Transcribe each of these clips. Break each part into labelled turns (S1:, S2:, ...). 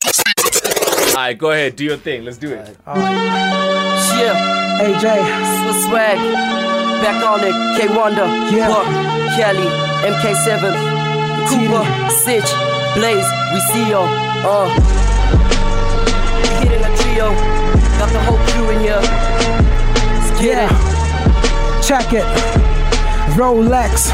S1: Alright, go ahead, do your thing. Let's do it.
S2: Yeah,
S3: AJ,
S2: Swiss Swag, back on it. K Wonder,
S3: Yeah.
S2: Buck, Kelly, MK7, Cooper, Sitch, Blaze, we see y'all. Hitting a trio, got the whole crew in here. Let's get
S3: yeah. Check it. Rolex.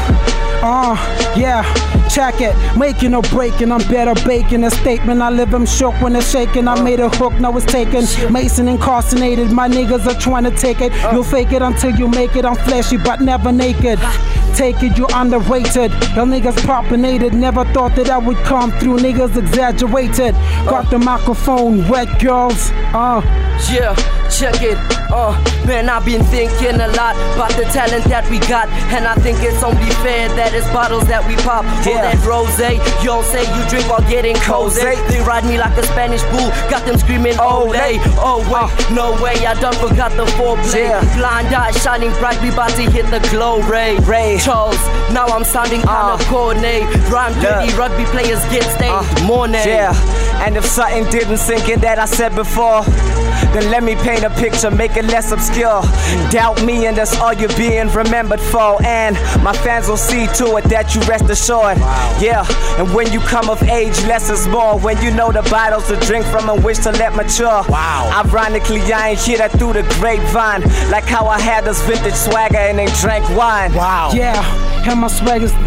S3: Yeah. Check it, making or breaking, I'm better baking a statement. I live, I'm shook when it's shaking. I made a hook, now it's taken. Mason incarcerated, my niggas are trying to take it. You'll fake it until you make it. I'm flashy but never naked. Take it, you're underrated. Y'all niggas propinated. Never thought that I would come through. Niggas exaggerated. Got the microphone wet, girls.
S2: Yeah, check it. Man, I've been thinking a lot about the talent that we got, and I think it's only fair that it's bottles that we pop. All that rosé, you don't say you drink while getting cozy. They ride me like a Spanish bull, got them screaming olé. Oh wait, no way, I done forgot the foreplay. Blind eye shining bright, we about to hit the glow ray. Charles, now I'm sounding kinda corny. Rhyme dirty, rugby players get stayed. Morning.
S4: Yeah, and if something didn't sink in that I said before, then let me paint a picture, make it less obscure. Doubt me and that's all you're being remembered for. And my fans will see to it that you rest assured. Yeah, and when you come of age, less is more. When you know the bottles to drink from and wish to let mature. Ironically, I ain't hear that through the grapevine. Like how I had this vintage swagger and they drank wine.
S3: Yeah, and my swag is...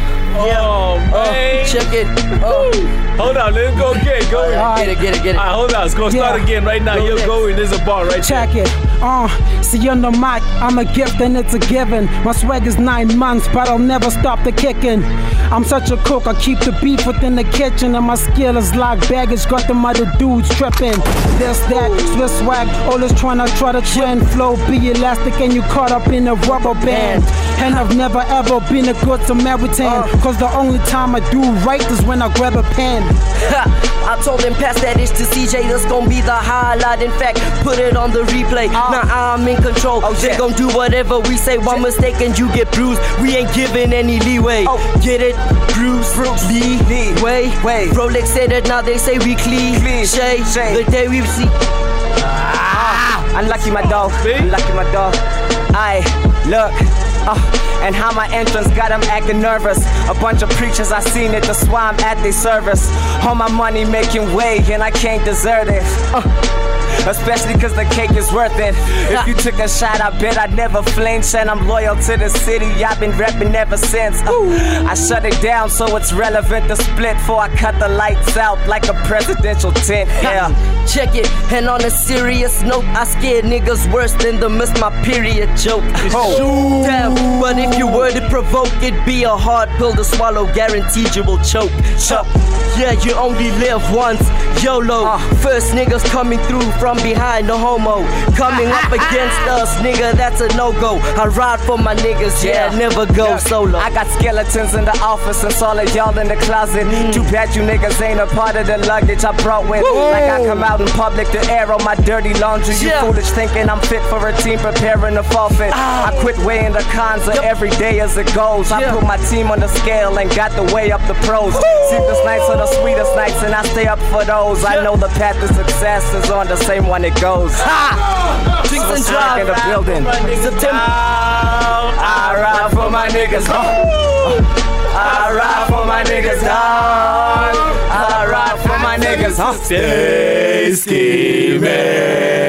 S1: Oh, man.
S2: Check it.
S1: Hold on, let's go again. Go in.
S2: Get it.
S1: Alright, hold on. Let's go start again right now. You're going. There's a bar right
S3: Check it. See on the mic, I'm a gift and it's a given. My swag is 9 months, but I'll never stop the kicking. I'm such a cook, I keep the beef within the kitchen, and my skill is like baggage, got them other dudes tripping. This, that, Swiss swag, always try to trend. Flow, be elastic, and you caught up in a rubber band. And I've never ever been a good Samaritan, cause the only time I do right is when I grab a pen.
S2: I told them pass that ish to CJ, that's gon' be the highlight. In fact, put it on the replay. Now I'm in control. They gon' do whatever we say. One mistake and you get bruised. We ain't giving any leeway. Get it? Bruce, Lee, way. Rolex said it, now they say we cliche. The day we see.
S4: Unlucky my dog. Unlucky my dog. Look. And how my entrance got them acting nervous. A bunch of preachers, I seen it, that's why I'm at their service. All my money making way, and I can't desert it. Especially cause the cake is worth it. If you took a shot, I bet I'd never flinch. And I'm loyal to the city, I've been repping ever since. I shut it down so it's relevant to split before I cut the lights out like a presidential tent.
S2: Check it, and on a serious note, I scared niggas worse than the miss my period joke. Damn, but if you were to provoke, it'd be a hard pill to swallow, guaranteed you will choke. Yeah, you only live once, YOLO. First niggas coming through from behind, no homo. Coming up against us, nigga, that's a no-go. I ride for my niggas, never go solo.
S4: I got skeletons in the office and all of y'all in the closet. Too bad you niggas ain't a part of the luggage I brought with. Like I come out in public to air on my dirty laundry. You foolish thinking I'm fit for a team preparing to forfeit. I quit weighing the cons of every day as it goes. I put my team on the scale and got the way up the pros. Sleepless nights are the sweetest nights and I stay up for those. I know the path to success is on the same one it goes.
S2: Drinks and drive
S4: in the building.
S2: September.
S4: I ride for my niggas. I ride for my niggas. I ride for my niggas.
S1: Stay scheming.